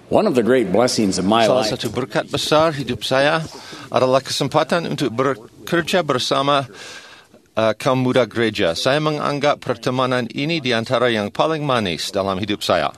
One of the great blessings of my Salah life satu berkat besar hidup saya adalah kesempatan untuk bekerja bersama kaum muda gereja. Saya menganggap pertemanan ini di antara yang paling manis dalam hidup saya.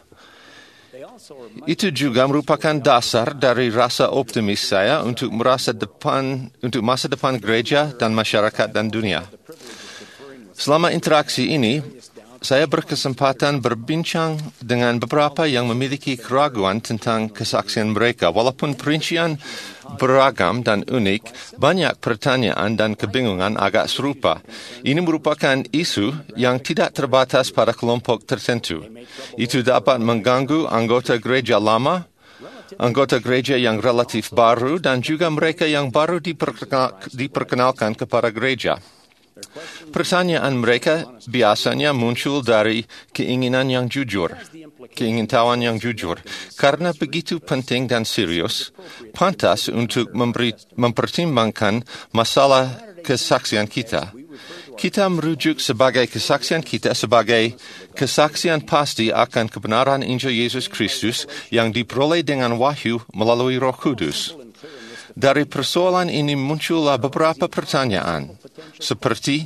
Itu juga merupakan dasar dari rasa optimis saya untuk masa depan gereja dan masyarakat dan dunia. Selama interaksi ini, saya berkesempatan berbincang dengan beberapa yang memiliki keraguan tentang kesaksian mereka. Walaupun perincian beragam dan unik, banyak pertanyaan dan kebingungan agak serupa. Ini merupakan isu yang tidak terbatas pada kelompok tertentu. Itu dapat mengganggu anggota gereja lama, anggota gereja yang relatif baru, dan juga mereka yang baru diperkenalkan kepada gereja. Pertanyaan mereka biasanya muncul dari keinginan yang jujur, keingintahuan yang jujur. Karena begitu penting dan serius, pantas untuk mempertimbangkan masalah kesaksian kita. Kita merujuk sebagai kesaksian kita sebagai kesaksian pasti akan kebenaran Injil Yesus Kristus yang diperoleh dengan wahyu melalui Roh Kudus. Dari persoalan ini muncullah beberapa pertanyaan, seperti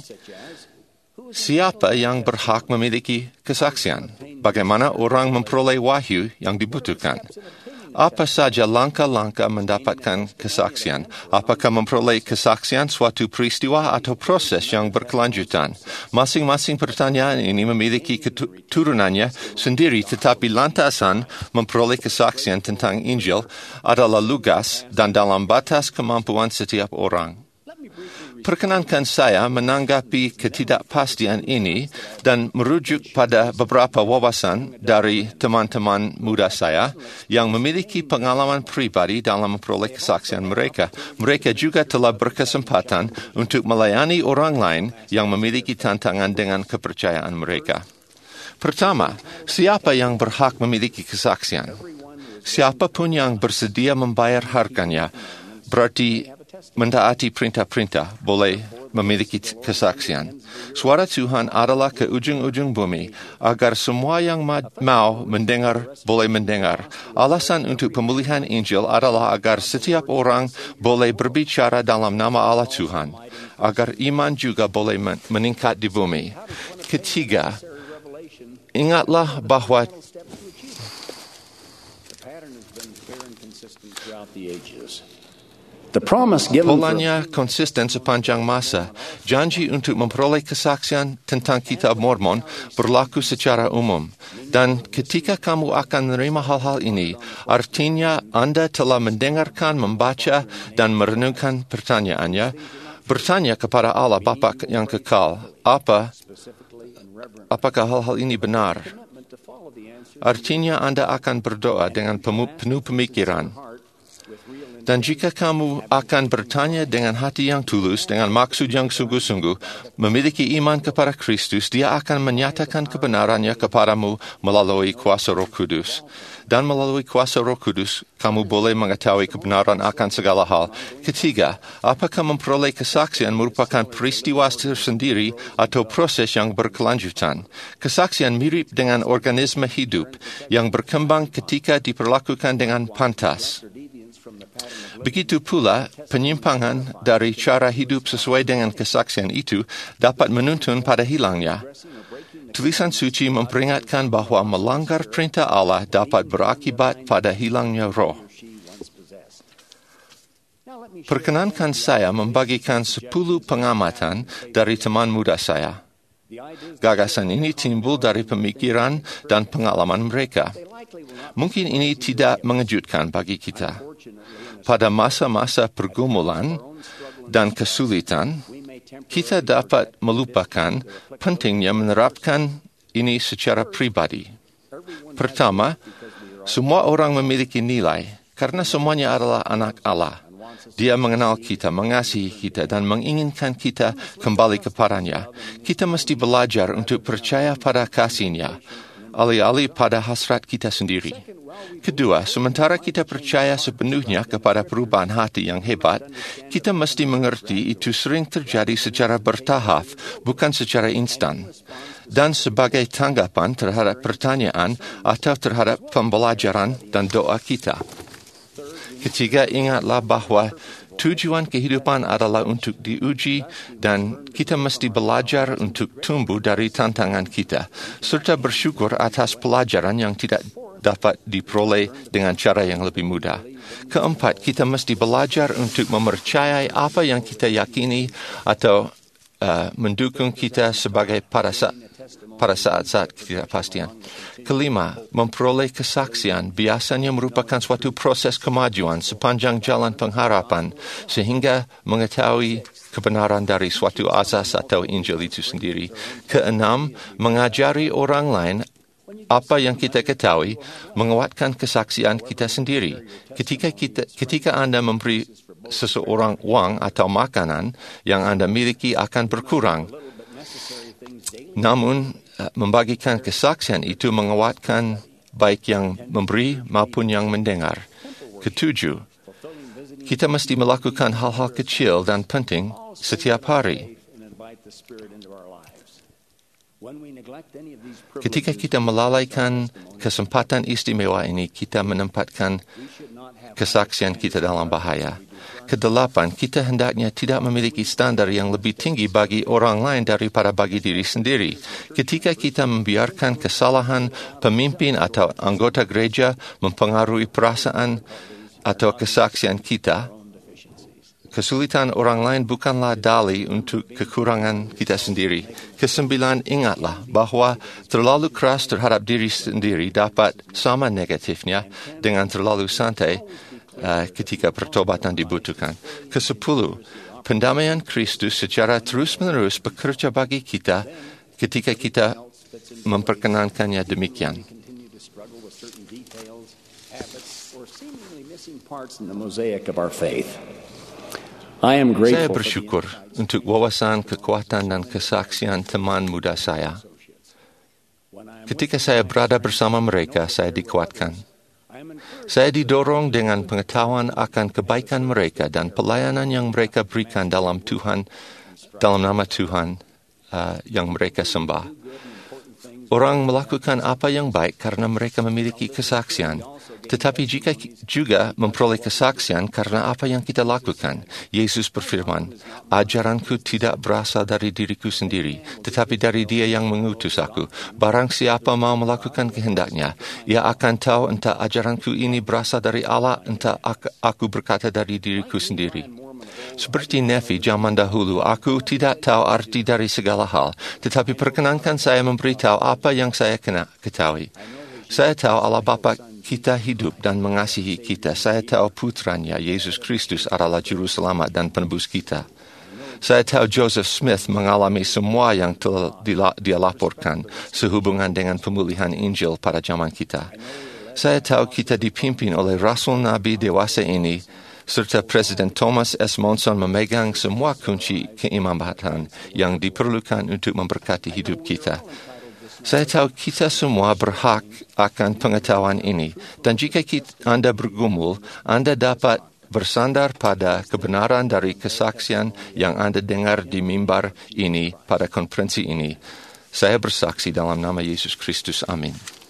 siapa yang berhak memiliki kesaksian? Bagaimana orang memperoleh wahyu yang dibutuhkan? Apa saja langkah-langkah mendapatkan kesaksian? Apakah memperoleh kesaksian suatu peristiwa atau proses yang berkelanjutan? Masing-masing pertanyaan ini memiliki keturunannya sendiri, tetapi lantasan memperoleh kesaksian tentang Injil adalah lugas dan dalam batas kemampuan setiap orang. Perkenankan saya menanggapi ketidakpastian ini dan merujuk pada beberapa wawasan dari teman-teman muda saya yang memiliki pengalaman pribadi dalam memperoleh kesaksian mereka. Mereka juga telah berkesempatan untuk melayani orang lain yang memiliki tantangan dengan kepercayaan mereka. Pertama, siapa yang berhak memiliki kesaksian? Siapapun yang bersedia membayar harganya, berarti mentaati perintah-perintah, boleh memiliki kesaksian. Suara Tuhan adalah ke ujung-ujung bumi, agar semua yang mau mendengar, boleh mendengar. Alasan untuk pemulihan Injil adalah agar setiap orang boleh berbicara dalam nama Allah Tuhan, agar iman juga boleh meningkat di bumi. Ketiga, ingatlah bahwa polanya konsisten sepanjang masa. Janji untuk memperoleh kesaksian tentang kitab Mormon berlaku secara umum. Dan ketika kamu akan menerima hal-hal ini, artinya Anda telah mendengarkan, membaca, dan merenungkan pertanyaannya. Bertanya kepada Allah Bapa yang kekal, apakah hal-hal ini benar? Artinya Anda akan berdoa dengan penuh pemikiran. Dan jika kamu akan bertanya dengan hati yang tulus, dengan maksud yang sungguh-sungguh, memiliki iman kepada Kristus, Dia akan menyatakan kebenarannya kepadamu melalui kuasa Roh Kudus. Dan melalui kuasa Roh Kudus, kamu boleh mengetahui kebenaran akan segala hal. Ketiga, apakah memperoleh kesaksian merupakan peristiwa tersendiri atau proses yang berkelanjutan? Kesaksian mirip dengan organisme hidup yang berkembang ketika diperlakukan dengan pantas. Begitu pula, penyimpangan dari cara hidup sesuai dengan kesaksian itu dapat menuntun pada hilangnya. Tulisan suci memperingatkan bahawa melanggar perintah Allah dapat berakibat pada hilangnya roh. Perkenankan saya membagikan 10 pengamatan dari teman muda saya. Gagasan ini timbul dari pemikiran dan pengalaman mereka. Mungkin ini tidak mengejutkan bagi kita. Pada masa-masa pergumulan dan kesulitan, kita dapat melupakan pentingnya menerapkan ini secara pribadi. Pertama, semua orang memiliki nilai karena semuanya adalah anak Allah. Dia mengenal kita, mengasihi kita, dan menginginkan kita kembali kepadanya. Kita mesti belajar untuk percaya pada kasih-Nya, alih-alih pada hasrat kita sendiri. Kedua, sementara kita percaya sepenuhnya kepada perubahan hati yang hebat, kita mesti mengerti itu sering terjadi secara bertahap, bukan secara instan. dan sebagai tanggapan terhadap pertanyaan atau terhadap pembelajaran dan doa kita. Ketiga, ingatlah bahawa tujuan kehidupan adalah untuk diuji dan kita mesti belajar untuk tumbuh dari tantangan kita serta bersyukur atas pelajaran yang tidak dapat diperoleh dengan cara yang lebih mudah. Keempat, kita mesti belajar untuk mempercayai apa yang kita yakini atau mendukung kita sebagai pada saat-saat ketidakpastian. Kelima, memperoleh kesaksian biasanya merupakan suatu proses kemajuan sepanjang jalan pengharapan sehingga mengetahui kebenaran dari suatu asas atau Injil itu sendiri. Keenam, mengajari orang lain apa yang kita ketahui, menguatkan kesaksian kita sendiri. Ketika Anda memberi seseorang wang atau makanan yang Anda miliki akan berkurang. Namun, membagikan kesaksian itu menguatkan baik yang memberi maupun yang mendengar. Ketujuh, kita mesti melakukan hal-hal kecil dan penting setiap hari. Ketika kita melalaikan kesempatan istimewa ini, kita menempatkan kesaksian kita dalam bahaya. Kedelapan, kita hendaknya tidak memiliki standar yang lebih tinggi bagi orang lain daripada bagi diri sendiri. Ketika kita membiarkan kesalahan pemimpin atau anggota gereja mempengaruhi perasaan atau kesaksian kita, kesulitan orang lain bukanlah dalih untuk kekurangan kita sendiri. Kesembilan, ingatlah bahawa terlalu keras terhadap diri sendiri dapat sama negatifnya dengan terlalu santai ketika pertobatan dibutuhkan. Kesepuluh, pendamaian Kristus secara terus-menerus bekerja bagi kita ketika kita memperkenankannya demikian. Saya bersyukur untuk wawasan, kekuatan dan kesaksian teman muda saya. Ketika saya berada bersama mereka, saya dikuatkan. Saya didorong dengan pengetahuan akan kebaikan mereka dan pelayanan yang mereka berikan dalam nama Tuhan yang mereka sembah. Orang melakukan apa yang baik karena mereka memiliki kesaksian. Tetapi jika juga memperoleh kesaksian karena apa yang kita lakukan. Yesus berfirman, ajaranku tidak berasal dari diriku sendiri, tetapi dari Dia yang mengutus aku. Barang siapa mau melakukan kehendaknya, ia akan tahu entah ajaranku ini berasal dari Allah, entah aku berkata dari diriku sendiri. Seperti Nefi zaman dahulu, aku tidak tahu arti dari segala hal, tetapi perkenankan saya memberitahu apa yang saya ketahui. Saya tahu Allah Bapa kita hidup dan mengasihi kita. Saya tahu putranya, Yesus Kristus adalah Juru Selamat dan penebus kita. Saya tahu Joseph Smith mengalami semua yang telah dia laporkan sehubungan dengan pemulihan Injil pada zaman kita. Saya tahu kita dipimpin oleh Rasul Nabi dewasa ini, serta Presiden Thomas S. Monson memegang semua kunci keimamatan yang diperlukan untuk memberkati hidup kita. Saya tahu kita semua berhak akan pengetahuan ini, dan jika Anda bergumul, Anda dapat bersandar pada kebenaran dari kesaksian yang Anda dengar di mimbar ini pada konferensi ini. Saya bersaksi dalam nama Yesus Kristus. Amin.